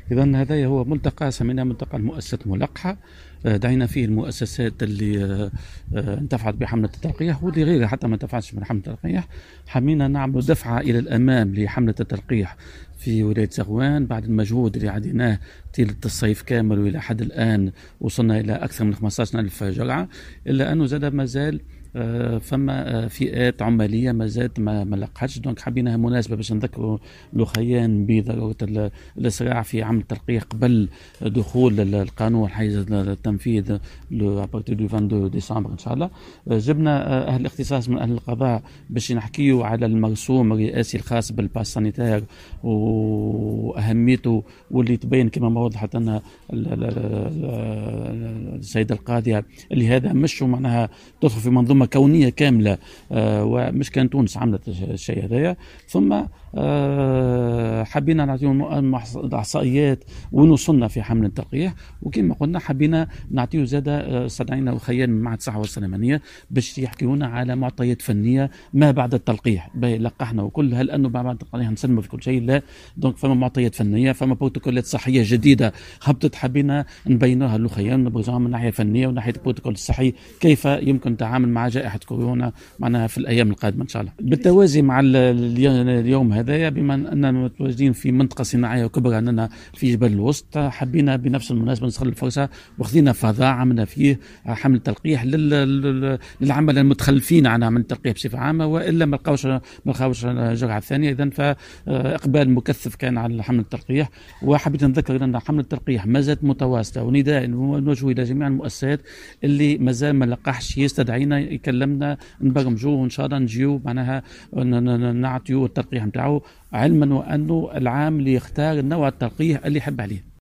إذا هذا هو ملتقى سميناه ملتقى المؤسسات الملقحة. دعينا فيه المؤسسات اللي انتفعت بحملة التلقيح واللي غيرها حتى ما انتفعتش من حملة التلقيح. حبينا نعمل دفعة إلى الأمام لحملة التلقيح في ولاية زغوان بعد المجهود اللي عديناه طيلة الصيف كامل، وإلى حد الآن وصلنا إلى أكثر من 15,000 جرعة، إلا أنه زاد ما زال فما فئات عماليه ما زالت ما لقحتش. دونك حبيناها مناسبه باش نذكروا الاخيان بضروره الاسراع في عمل التلقيح قبل دخول القانون حيز التنفيذ ابارتير دو 22 ديسمبر ان شاء الله. جبنا اهل الاختصاص من اهل القضاء باش نحكيوا على المرسوم الرئاسي الخاص بالباس سانيتير واهميته، واللي تبين كما ما وضحت لنا السيده القاضيه اللي هذا مش معناها تدخل في منظومه كونيه كامله، ومش كان تونس عملت الشيء هذايا. ثم حبينا نعطيهم احصائيات وين وصلنا في حمل التلقيح، وكما قلنا حبينا نعطيه زاده استدعينا وخيان من معهد الصحه والسلامانيه باش يحكيونا على معطيات فنيه ما بعد التلقيح. لقحنا وكل هل انه بعد التلقيح نسلموا في كل شيء؟ لا. دونك فما معطيات فنيه، فما بروتوكولات صحيه جديده هبطت حبينا نبينوها للخيان، نبرزوها من الناحيه الفنيه وناحيه البروتوكول الصحي كيف يمكن التعامل مع جائحه كورونا معناها في الايام القادمه ان شاء الله. بالتوازي مع اليوم هذايا، بما اننا متواجدين في منطقه صناعيه كبرى اننا في جبل الوسط، حبينا بنفس المناسبه نستغل الفرصه وخذينا فضاء عملنا فيه حمل تلقيح للعمل المتخلفين عن عمل التلقيح بصفه عامه، والا ما لقاوش الجرعه الثانيه. اذا فاقبال مكثف كان على حمل التلقيح. وحبيت نذكر ان حمل التلقيح ما زالت متواصله، ونداء نوجه الى جميع المؤسسات اللي ما زال ما لقحش يستدعينا يكلمنا نبرمجوه وان شاء الله نجيو معناها نعطيو التلقيح نتاعو، علما وانه العام اللي يختار نوع التلقيح اللي يحب عليه.